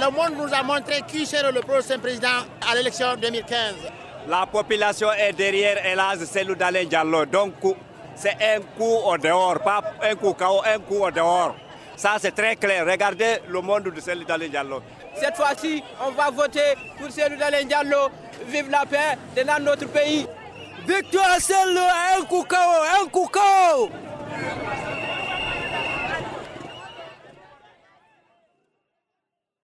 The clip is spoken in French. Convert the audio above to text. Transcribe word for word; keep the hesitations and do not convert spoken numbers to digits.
le monde nous a montré qui serait le prochain président à l'élection deux mille quinze. La population est derrière Elhadji Cellou Dalein Diallo. Donc c'est un coup au dehors, pas un coup K O, un coup au dehors. Ça c'est très clair. Regardez le monde de Cellou Dalein Diallo. Cette fois-ci, on va voter pour Cellou Dalein Diallo. Vive la paix dans notre pays. Victoire Cellou, un coup K O, un coup K O.